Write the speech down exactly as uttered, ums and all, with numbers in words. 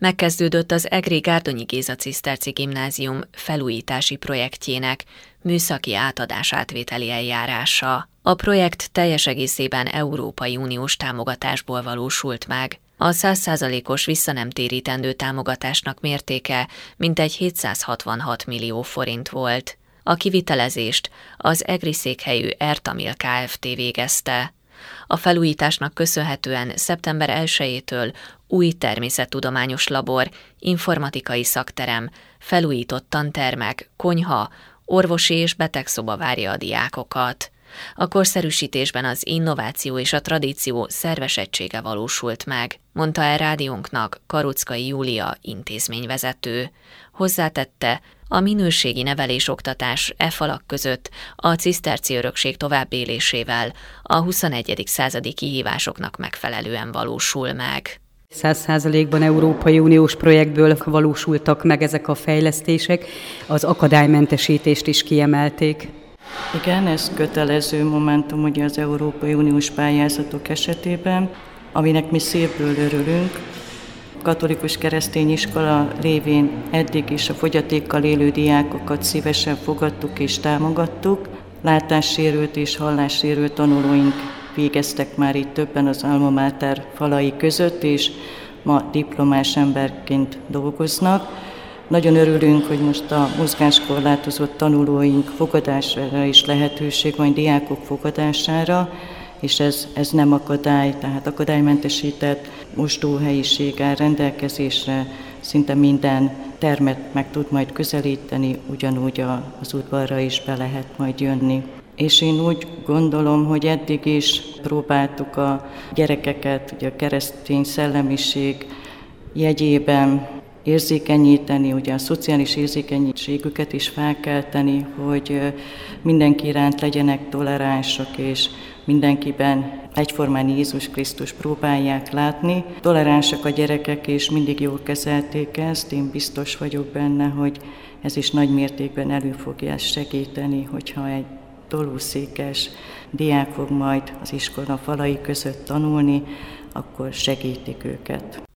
Megkezdődött az Egri Gárdonyi Géza Ciszterci Gimnázium felújítási projektjének műszaki átadás-átvételi eljárása. A projekt teljes egészében Európai Uniós támogatásból valósult meg. A száz százalékos visszanemtérítendő támogatásnak mértéke mintegy hétszázhatvanhat millió forint volt. A kivitelezést az egri székhelyű Ertamil Kft. Végezte. A felújításnak köszönhetően szeptember elsejétől új természettudományos labor, informatikai szakterem, felújított tantermek, konyha, orvosi és betegszoba várja a diákokat. A korszerűsítésben az innováció és a tradíció szerves egysége valósult meg, mondta el rádiónknak Karuczkai Júlia intézményvezető. Hozzátette, a minőségi nevelés-oktatás e falak között a ciszterci örökség továbbélésével a huszonegyedik századi kihívásoknak megfelelően valósul meg. Száz százalékban Európai Uniós projektből valósultak meg ezek a fejlesztések, az akadálymentesítést is kiemelték. Igen, ez kötelező momentum ugye az Európai Uniós pályázatok esetében, aminek mi szívből örülünk. Katolikus keresztény iskola révén eddig is a fogyatékkal élő diákokat szívesen fogadtuk és támogattuk. Látássérült és hallássérült tanulóink végeztek már itt többen az Alma Mater falai között, és ma diplomás emberként dolgoznak. Nagyon örülünk, hogy most a mozgáskorlátozott tanulóink fogadására is lehetőség van, diákok fogadására, és ez, ez nem akadály, tehát akadálymentesített mosdóhelyiség áll rendelkezésre, szinte minden termet meg tud majd közelíteni, ugyanúgy az udvarra is be lehet majd jönni. És én úgy gondolom, hogy eddig is próbáltuk a gyerekeket, ugye a keresztény szellemiség jegyében érzékenyíteni, ugye a szociális érzékenységüket is felkelteni, hogy mindenki iránt legyenek toleránsak, és mindenkiben egyformán Jézus Krisztus próbálják látni. Toleránsak a gyerekek, és mindig jól kezelték ezt. Én biztos vagyok benne, hogy ez is nagy mértékben elő fogja segíteni, hogyha egy tolószékes diák fog majd az iskola falai között tanulni, akkor segítik őket.